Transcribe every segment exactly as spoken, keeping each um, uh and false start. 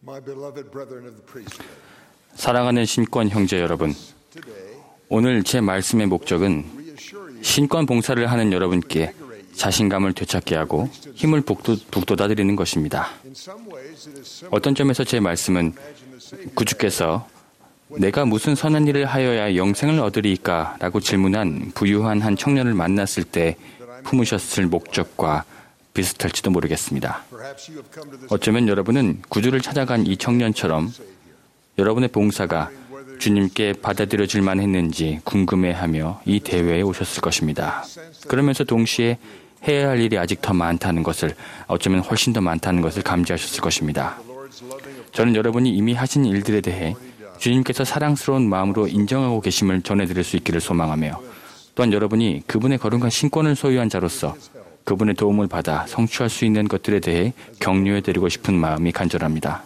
사랑하는 신권 형제 여러분, 오늘 제 말씀의 목적은 신권 봉사를 하는 여러분께 자신감을 되찾게 하고 힘을 북돋, 북돋아드리는 것입니다. 어떤 점에서 제 말씀은 구주께서 내가 무슨 선한 일을 하여야 영생을 얻으리까? 라고 질문한 부유한 한 청년을 만났을 때 품으셨을 목적과 비슷할지도 모르겠습니다. 어쩌면 여러분은 구주를 찾아간 이 청년처럼 여러분의 봉사가 주님께 받아들여질 만했는지 궁금해하며 이 대회에 오셨을 것입니다. 그러면서 동시에 해야 할 일이 아직 더 많다는 것을, 어쩌면 훨씬 더 많다는 것을 감지하셨을 것입니다. 저는 여러분이 이미 하신 일들에 대해 주님께서 사랑스러운 마음으로 인정하고 계심을 전해드릴 수 있기를 소망하며, 또한 여러분이 그분의 거룩한 신권을 소유한 자로서 그분의 도움을 받아 성취할 수 있는 것들에 대해 격려해드리고 싶은 마음이 간절합니다.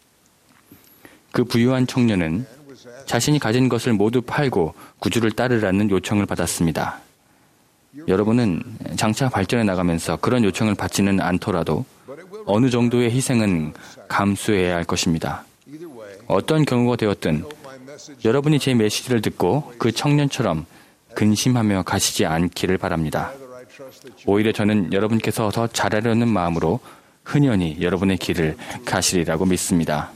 그 부유한 청년은 자신이 가진 것을 모두 팔고 구주를 따르라는 요청을 받았습니다. 여러분은 장차 발전해 나가면서 그런 요청을 받지는 않더라도 어느 정도의 희생은 감수해야 할 것입니다. 어떤 경우가 되었든 여러분이 제 메시지를 듣고 그 청년처럼 근심하며 가시지 않기를 바랍니다. 오히려 저는 여러분께서 더 잘하려는 마음으로 흔연히 여러분의 길을 가시리라고 믿습니다.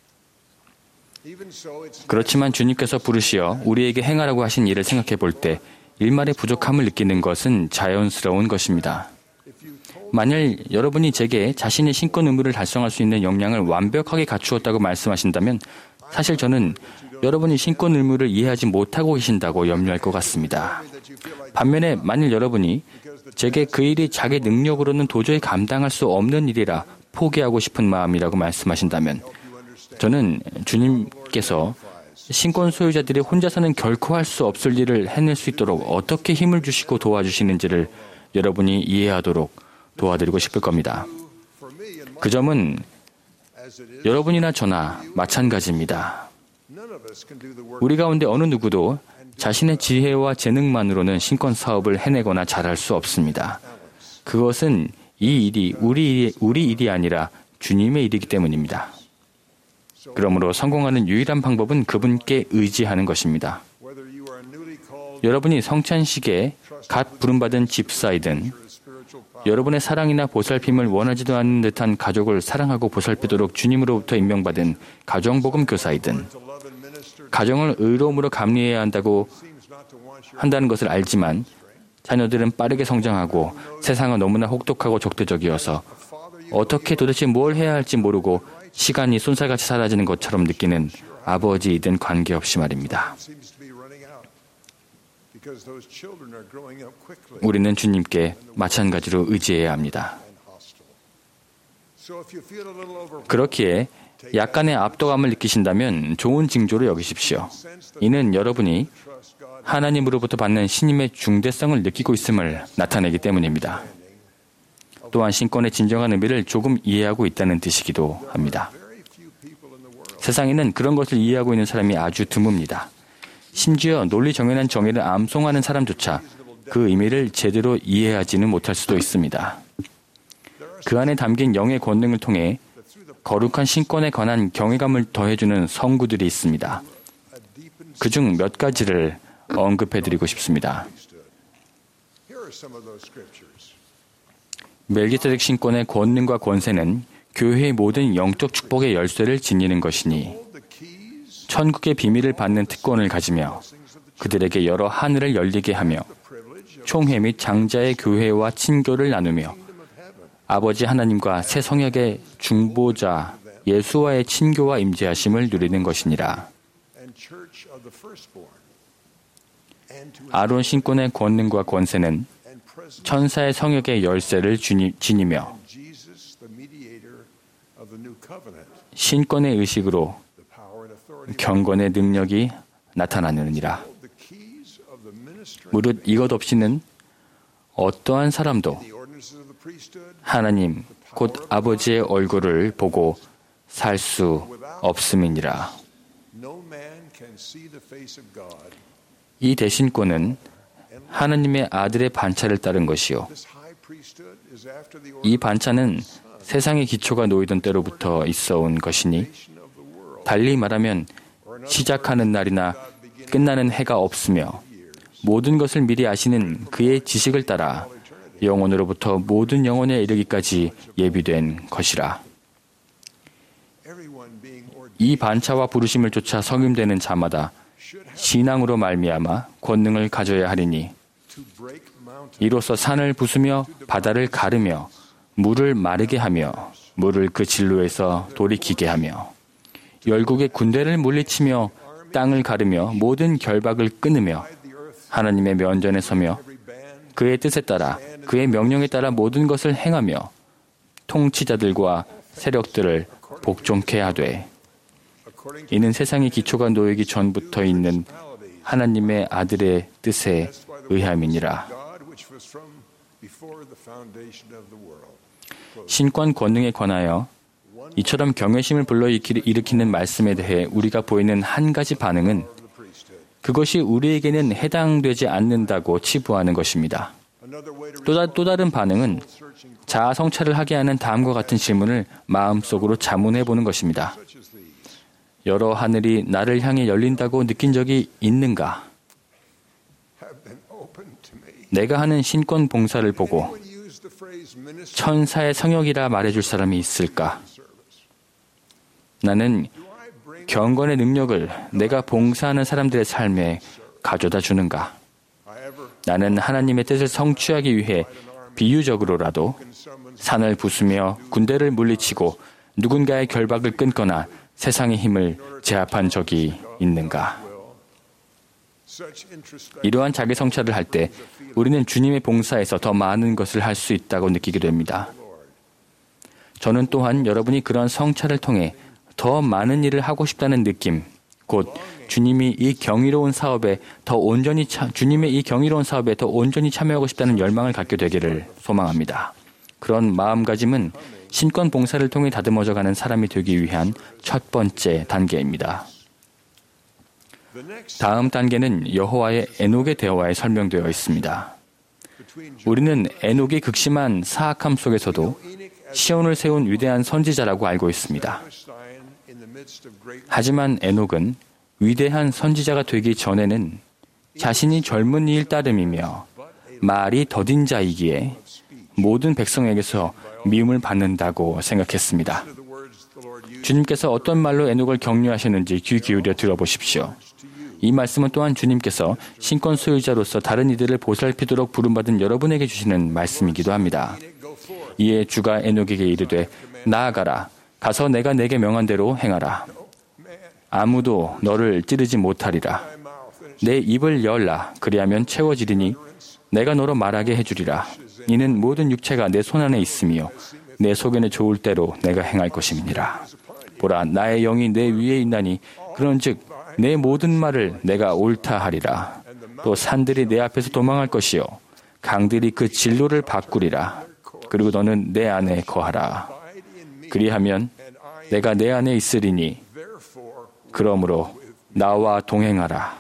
그렇지만 주님께서 부르시어 우리에게 행하라고 하신 일을 생각해 볼 때 일말의 부족함을 느끼는 것은 자연스러운 것입니다. 만일 여러분이 제게 자신의 신권 의무를 달성할 수 있는 역량을 완벽하게 갖추었다고 말씀하신다면 사실 저는 여러분이 신권 의무를 이해하지 못하고 계신다고 염려할 것 같습니다. 반면에 만일 여러분이 제게 그 일이 자기 능력으로는 도저히 감당할 수 없는 일이라 포기하고 싶은 마음이라고 말씀하신다면 저는 주님께서 신권 소유자들이 혼자서는 결코 할 수 없을 일을 해낼 수 있도록 어떻게 힘을 주시고 도와주시는지를 여러분이 이해하도록 도와드리고 싶을 겁니다. 그 점은 여러분이나 저나 마찬가지입니다. 우리 가운데 어느 누구도 자신의 지혜와 재능만으로는 신권 사업을 해내거나 잘할 수 없습니다. 그것은 이 일이 우리 일이, 우리 일이 아니라 주님의 일이기 때문입니다. 그러므로 성공하는 유일한 방법은 그분께 의지하는 것입니다. 여러분이 성찬식에 갓 부름받은 집사이든 여러분의 사랑이나 보살핌을 원하지도 않는 듯한 가족을 사랑하고 보살피도록 주님으로부터 임명받은 가정복음 교사이든 가정을 의로움으로 감리해야 한다고 한다는 것을 알지만 자녀들은 빠르게 성장하고 세상은 너무나 혹독하고 적대적이어서 어떻게 도대체 뭘 해야 할지 모르고 시간이 쏜살같이 사라지는 것처럼 느끼는 아버지이든 관계없이 말입니다. 우리는 주님께 마찬가지로 의지해야 합니다. 그렇기에 약간의 압도감을 느끼신다면 좋은 징조로 여기십시오. 이는 여러분이 하나님으로부터 받는 신임의 중대성을 느끼고 있음을 나타내기 때문입니다. 또한 신권의 진정한 의미를 조금 이해하고 있다는 뜻이기도 합니다. 세상에는 그런 것을 이해하고 있는 사람이 아주 드뭅니다. 심지어 논리 정연한 정의를 암송하는 사람조차 그 의미를 제대로 이해하지는 못할 수도 있습니다. 그 안에 담긴 영의 권능을 통해 거룩한 신권에 관한 경외감을 더해주는 성구들이 있습니다. 그중 몇 가지를 언급해드리고 싶습니다. 멜기세덱 신권의 권능과 권세는 교회의 모든 영적 축복의 열쇠를 지니는 것이니 천국의 비밀을 받는 특권을 가지며 그들에게 여러 하늘을 열리게 하며 총회 및 장자의 교회와 친교를 나누며 아버지 하나님과 새 성역의 중보자 예수와의 친교와 임재하심을 누리는 것이니라. 아론 신권의 권능과 권세는 천사의 성역의 열쇠를 지니며 신권의 의식으로 경건의 능력이 나타나느니라. 무릇 이것 없이는 어떠한 사람도 하나님 곧 아버지의 얼굴을 보고 살 수 없음이니라. 이 대신권은 하나님의 아들의 반차를 따른 것이요. 이 반차는 세상의 기초가 놓이던 때로부터 있어 온 것이니 달리 말하면 시작하는 날이나 끝나는 해가 없으며 모든 것을 미리 아시는 그의 지식을 따라 영원으로부터 모든 영혼에 이르기까지 예비된 것이라. 이 반차와 부르심을 쫓아 성임되는 자마다 신앙으로 말미암아 권능을 가져야 하리니 이로써 산을 부수며 바다를 가르며 물을 마르게 하며 물을 그 진로에서 돌이키게 하며 열국의 군대를 물리치며 땅을 가르며 모든 결박을 끊으며 하나님의 면전에 서며 그의 뜻에 따라 그의 명령에 따라 모든 것을 행하며 통치자들과 세력들을 복종케 하되 이는 세상의 기초가 놓이기 전부터 있는 하나님의 아들의 뜻에 의함이니라. 신권 권능에 관하여 이처럼 경외심을 불러일으키는 말씀에 대해 우리가 보이는 한 가지 반응은 그것이 우리에게는 해당되지 않는다고 치부하는 것입니다. 또, 다, 또 다른 반응은 자아 성찰을 하게 하는 다음과 같은 질문을 마음속으로 자문해 보는 것입니다. 여러 하늘이 나를 향해 열린다고 느낀 적이 있는가? 내가 하는 신권 봉사를 보고 천사의 성역이라 말해줄 사람이 있을까? 나는 경건의 능력을 내가 봉사하는 사람들의 삶에 가져다 주는가? 나는 하나님의 뜻을 성취하기 위해 비유적으로라도 산을 부수며 군대를 물리치고 누군가의 결박을 끊거나 세상의 힘을 제압한 적이 있는가? 이러한 자기 성찰을 할 때 우리는 주님의 봉사에서 더 많은 것을 할 수 있다고 느끼게 됩니다. 저는 또한 여러분이 그런 성찰을 통해 더 많은 일을 하고 싶다는 느낌, 곧 주님이 이 경이로운 사업에 더 온전히 차, 주님의 이 경이로운 사업에 더 온전히 참여하고 싶다는 열망을 갖게 되기를 소망합니다. 그런 마음가짐은 신권 봉사를 통해 다듬어져가는 사람이 되기 위한 첫 번째 단계입니다. 다음 단계는 여호와의 에녹의 대화에 설명되어 있습니다. 우리는 에녹이 극심한 사악함 속에서도 시온을 세운 위대한 선지자라고 알고 있습니다. 하지만 에녹은 위대한 선지자가 되기 전에는 자신이 젊은이일 따름이며 말이 더딘 자이기에 모든 백성에게서 미움을 받는다고 생각했습니다. 주님께서 어떤 말로 에녹을 격려하셨는지 귀 기울여 들어보십시오. 이 말씀은 또한 주님께서 신권 소유자로서 다른 이들을 보살피도록 부름받은 여러분에게 주시는 말씀이기도 합니다. 이에 주가 에녹에게 이르되 나아가라. 가서 내가 내게 명한 대로 행하라. 아무도 너를 찌르지 못하리라. 내 입을 열라. 그리하면 채워지리니 내가 너로 말하게 해주리라. 이는 모든 육체가 내 손안에 있으며 내 속에는 좋을 대로 내가 행할 것임이니라. 보라, 나의 영이 내 위에 있나니 그런즉 내 모든 말을 내가 옳다 하리라. 또 산들이 내 앞에서 도망할 것이요 강들이 그 진로를 바꾸리라. 그리고 너는 내 안에 거하라. 그리하면 내가 내 안에 있으리니 그러므로 나와 동행하라.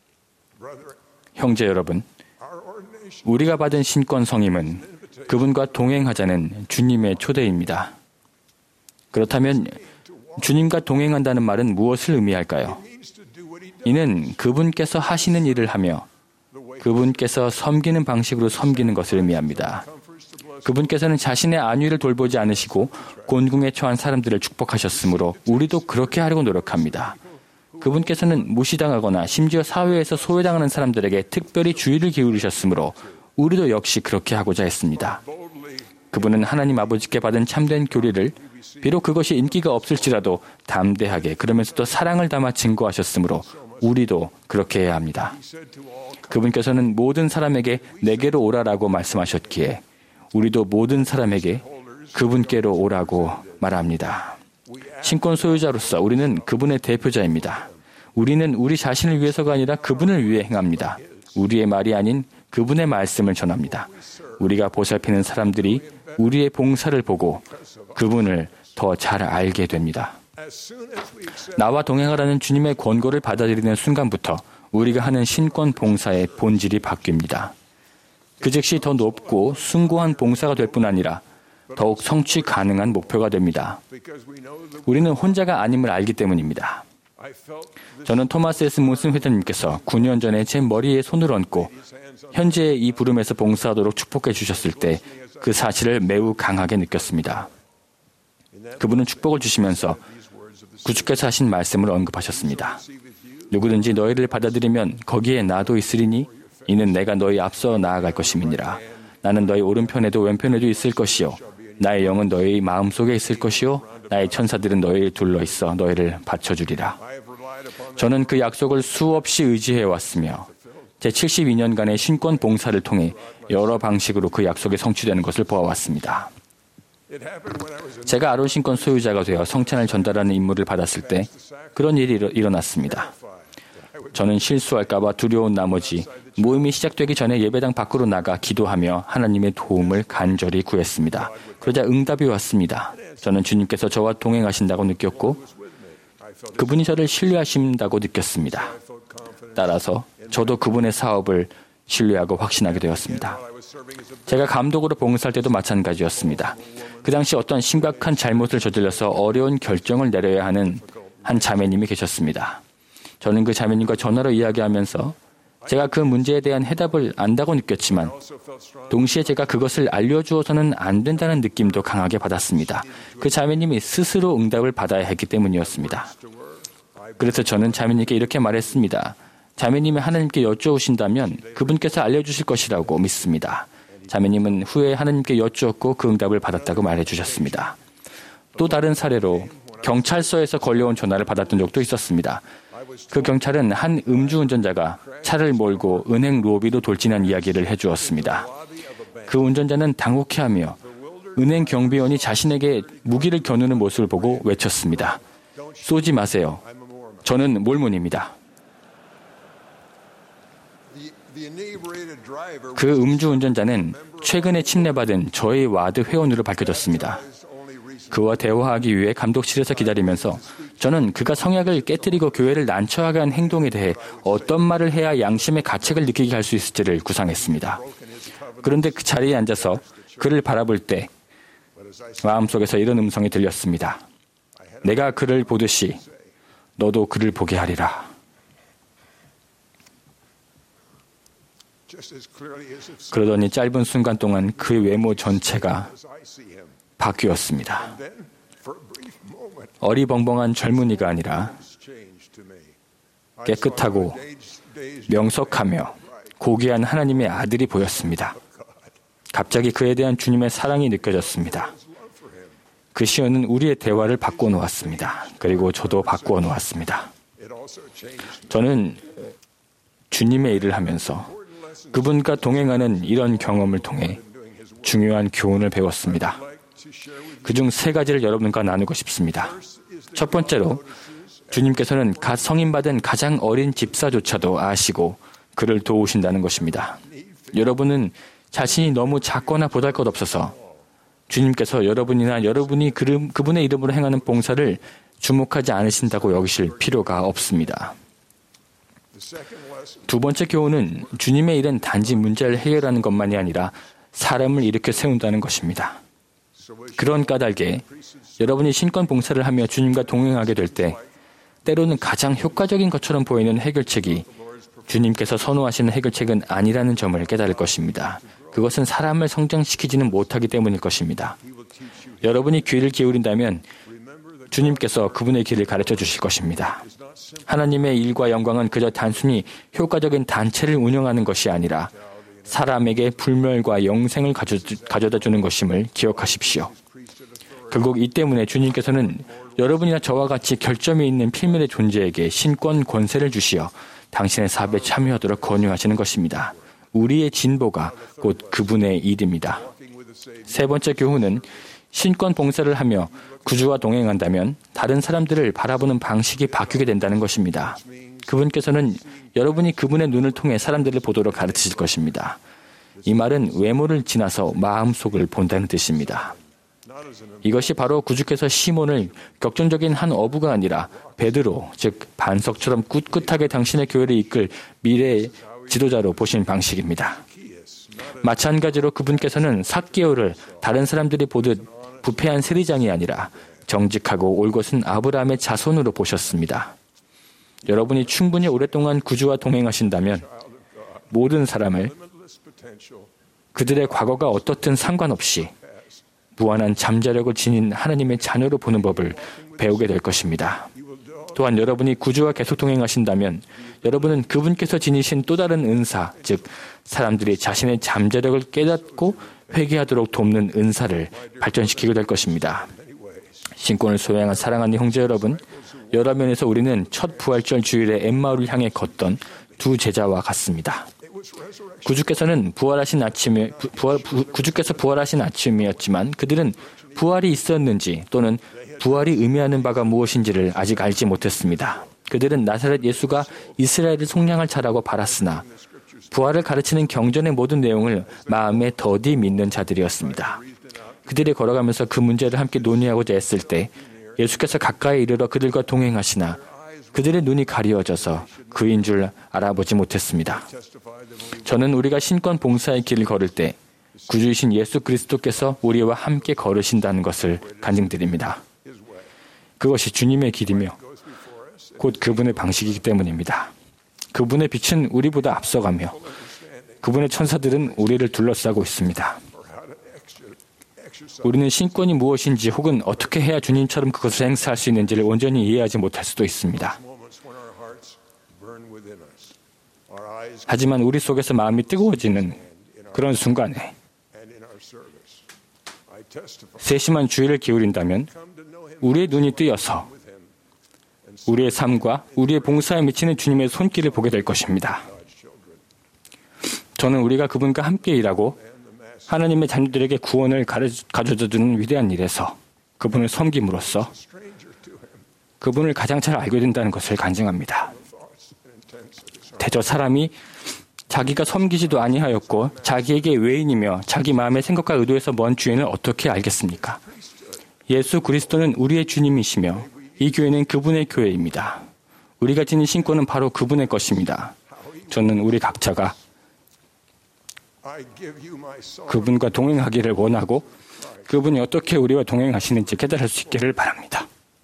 형제 여러분, 우리가 받은 신권 성임은 그분과 동행하자는 주님의 초대입니다. 그렇다면 주님과 동행한다는 말은 무엇을 의미할까요? 이는 그분께서 하시는 일을 하며 그분께서 섬기는 방식으로 섬기는 것을 의미합니다. 그분께서는 자신의 안위를 돌보지 않으시고 곤궁에 처한 사람들을 축복하셨으므로 우리도 그렇게 하려고 노력합니다. 그분께서는 무시당하거나 심지어 사회에서 소외당하는 사람들에게 특별히 주의를 기울이셨으므로 우리도 역시 그렇게 하고자 했습니다. 그분은 하나님 아버지께 받은 참된 교리를 비록 그것이 인기가 없을지라도 담대하게 그러면서도 사랑을 담아 증거하셨으므로 우리도 그렇게 해야 합니다. 그분께서는 모든 사람에게 내게로 오라라고 말씀하셨기에 우리도 모든 사람에게 그분께로 오라고 말합니다. 신권 소유자로서 우리는 그분의 대표자입니다. 우리는 우리 자신을 위해서가 아니라 그분을 위해 행합니다. 우리의 말이 아닌 그분의 말씀을 전합니다. 우리가 보살피는 사람들이 우리의 봉사를 보고 그분을 더 잘 알게 됩니다. 나와 동행하라는 주님의 권고를 받아들이는 순간부터 우리가 하는 신권 봉사의 본질이 바뀝니다. 그 즉시 더 높고 숭고한 봉사가 될 뿐 아니라 더욱 성취 가능한 목표가 됩니다. 우리는 혼자가 아님을 알기 때문입니다. 저는 토마스 에스 몬슨 회장님께서 구 년 전에 제 머리에 손을 얹고 현재 이 부름에서 봉사하도록 축복해 주셨을 때 그 사실을 매우 강하게 느꼈습니다. 그분은 축복을 주시면서 구주께서 하신 말씀을 언급하셨습니다. 누구든지 너희를 받아들이면 거기에 나도 있으리니 이는 내가 너희 앞서 나아갈 것임이니라. 나는 너희 오른편에도 왼편에도 있을 것이요 나의 영은 너희 마음속에 있을 것이요 나의 천사들은 너희를 둘러있어 너희를 받쳐주리라. 저는 그 약속을 수없이 의지해 왔으며 제 칠십이 년간의 신권 봉사를 통해 여러 방식으로 그 약속이 성취되는 것을 보아왔습니다. 제가 아론 신권 소유자가 되어 성찬을 전달하는 임무를 받았을 때 그런 일이 일어, 일어났습니다. 저는 실수할까봐 두려운 나머지 모임이 시작되기 전에 예배당 밖으로 나가 기도하며 하나님의 도움을 간절히 구했습니다. 그러자 응답이 왔습니다. 저는 주님께서 저와 동행하신다고 느꼈고 그분이 저를 신뢰하신다고 느꼈습니다. 따라서 저도 그분의 사업을 신뢰하고 확신하게 되었습니다. 제가 감독으로 봉사할 때도 마찬가지였습니다. 그 당시 어떤 심각한 잘못을 저질러서 어려운 결정을 내려야 하는 한 자매님이 계셨습니다. 저는 그 자매님과 전화로 이야기하면서 제가 그 문제에 대한 해답을 안다고 느꼈지만 동시에 제가 그것을 알려주어서는 안 된다는 느낌도 강하게 받았습니다. 그 자매님이 스스로 응답을 받아야 했기 때문이었습니다. 그래서 저는 자매님께 이렇게 말했습니다. 자매님이 하나님께 여쭈으신다면 그분께서 알려주실 것이라고 믿습니다. 자매님은 후에 하나님께 여쭈었고 그 응답을 받았다고 말해주셨습니다. 또 다른 사례로 경찰서에서 걸려온 전화를 받았던 적도 있었습니다. 그 경찰은 한 음주운전자가 차를 몰고 은행 로비로 돌진한 이야기를 해주었습니다. 그 운전자는 당혹해하며 은행 경비원이 자신에게 무기를 겨누는 모습을 보고 외쳤습니다. 쏘지 마세요. 저는 몰몬입니다. 그 음주운전자는 최근에 침례받은 저희 와드 회원으로 밝혀졌습니다. 그와 대화하기 위해 감독실에서 기다리면서 저는 그가 성약을 깨뜨리고 교회를 난처하게 한 행동에 대해 어떤 말을 해야 양심의 가책을 느끼게 할 수 있을지를 구상했습니다. 그런데 그 자리에 앉아서 그를 바라볼 때 마음속에서 이런 음성이 들렸습니다. 내가 그를 보듯이 너도 그를 보게 하리라. 그러더니 짧은 순간 동안 그 외모 전체가 바뀌었습니다. 어리벙벙한 젊은이가 아니라 깨끗하고 명석하며 고귀한 하나님의 아들이 보였습니다. 갑자기 그에 대한 주님의 사랑이 느껴졌습니다. 그 시연은 우리의 대화를 바꾸어 놓았습니다. 그리고 저도 바꾸어 놓았습니다. 저는 주님의 일을 하면서 그분과 동행하는 이런 경험을 통해 중요한 교훈을 배웠습니다. 그중 세 가지를 여러분과 나누고 싶습니다. 첫 번째로 주님께서는 갓 성인받은 가장 어린 집사조차도 아시고 그를 도우신다는 것입니다. 여러분은 자신이 너무 작거나 보잘것없어서 주님께서 여러분이나 여러분이 그분의 이름으로 행하는 봉사를 주목하지 않으신다고 여기실 필요가 없습니다. 두 번째 교훈은 주님의 일은 단지 문제를 해결하는 것만이 아니라 사람을 일으켜 세운다는 것입니다. 그런 까닭에 여러분이 신권 봉사를 하며 주님과 동행하게 될 때 때로는 가장 효과적인 것처럼 보이는 해결책이 주님께서 선호하시는 해결책은 아니라는 점을 깨달을 것입니다. 그것은 사람을 성장시키지는 못하기 때문일 것입니다. 여러분이 귀를 기울인다면 주님께서 그분의 길을 가르쳐 주실 것입니다. 하나님의 일과 영광은 그저 단순히 효과적인 단체를 운영하는 것이 아니라 사람에게 불멸과 영생을 가져다 주는 것임을 기억하십시오. 결국 이 때문에 주님께서는 여러분이나 저와 같이 결점이 있는 필멸의 존재에게 신권 권세를 주시어 당신의 사업에 참여하도록 권유하시는 것입니다. 우리의 진보가 곧 그분의 일입니다. 세 번째 교훈은 신권 봉사를 하며 구주와 동행한다면 다른 사람들을 바라보는 방식이 바뀌게 된다는 것입니다. 그분께서는 여러분이 그분의 눈을 통해 사람들을 보도록 가르치실 것입니다. 이 말은 외모를 지나서 마음속을 본다는 뜻입니다. 이것이 바로 구주께서 시몬을 격정적인 한 어부가 아니라 베드로, 즉 반석처럼 꿋꿋하게 당신의 교회를 이끌 미래의 지도자로 보신 방식입니다. 마찬가지로 그분께서는 삭개오를 다른 사람들이 보듯 부패한 세리장이 아니라 정직하고 올곧은 아브라함의 자손으로 보셨습니다. 여러분이 충분히 오랫동안 구주와 동행하신다면 모든 사람을 그들의 과거가 어떻든 상관없이 무한한 잠재력을 지닌 하나님의 자녀로 보는 법을 배우게 될 것입니다. 또한 여러분이 구주와 계속 동행하신다면 여러분은 그분께서 지니신 또 다른 은사, 즉 사람들이 자신의 잠재력을 깨닫고 회개하도록 돕는 은사를 발전시키게 될 것입니다. 신권을 소유한 사랑하는 형제 여러분, 여러 면에서 우리는 첫 부활절 주일에 엠마오를 향해 걷던 두 제자와 같습니다. 구주께서는 부활하신 아침에 부활, 부, 구주께서 부활하신 아침이었지만 그들은 부활이 있었는지 또는 부활이 의미하는 바가 무엇인지를 아직 알지 못했습니다. 그들은 나사렛 예수가 이스라엘의 속량을 잘하고 바랐으나 부활을 가르치는 경전의 모든 내용을 마음에 더디 믿는 자들이었습니다. 그들이 걸어가면서 그 문제를 함께 논의하고자 했을 때 예수께서 가까이 이르러 그들과 동행하시나 그들의 눈이 가리워져서 그인 줄 알아보지 못했습니다. 저는 우리가 신권 봉사의 길을 걸을 때 구주이신 예수 그리스도께서 우리와 함께 걸으신다는 것을 간증드립니다. 그것이 주님의 길이며 곧 그분의 방식이기 때문입니다. 그분의 빛은 우리보다 앞서가며 그분의 천사들은 우리를 둘러싸고 있습니다. 우리는 신권이 무엇인지 혹은 어떻게 해야 주님처럼 그것을 행사할 수 있는지를 온전히 이해하지 못할 수도 있습니다. 하지만 우리 속에서 마음이 뜨거워지는 그런 순간에 세심한 주의를 기울인다면 우리의 눈이 뜨여서 우리의 삶과 우리의 봉사에 미치는 주님의 손길을 보게 될 것입니다. 저는 우리가 그분과 함께 일하고 하나님의 자녀들에게 구원을 가져다주는 위대한 일에서 그분을 섬김으로써 그분을 가장 잘 알게 된다는 것을 간증합니다. 대저 사람이 자기가 섬기지도 아니하였고 자기에게 외인이며 자기 마음의 생각과 의도에서 먼 주인을 어떻게 알겠습니까? 예수 그리스도는 우리의 주님이시며 이 교회는 그분의 교회입니다. 우리가 지닌 신권은 바로 그분의 것입니다. 저는 우리 각자가 그분과 동행하기를 원하고 그분이 어떻게 우리와 동행하시는지 깨달을 수 있기를 바랍니다.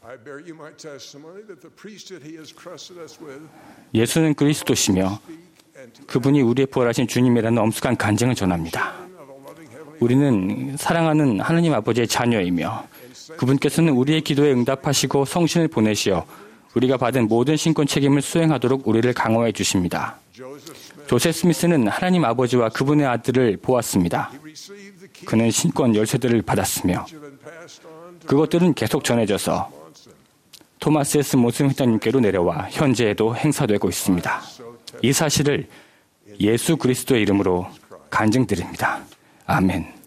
예수는 그리스도시며 그분이 우리의 부활하신 주님이라는 엄숙한 간증을 전합니다. 우리는 사랑하는 하나님 아버지의 자녀이며 그분께서는 우리의 기도에 응답하시고 성신을 보내시어 우리가 받은 모든 신권 책임을 수행하도록 우리를 강화해 주십니다. 조셉 스미스는 하나님 아버지와 그분의 아들을 보았습니다. 그는 신권 열쇠들을 받았으며 그것들은 계속 전해져서 토마스 에스 몬슨 회장님께로 내려와 현재에도 행사되고 있습니다. 이 사실을 예수 그리스도의 이름으로 간증드립니다. 아멘.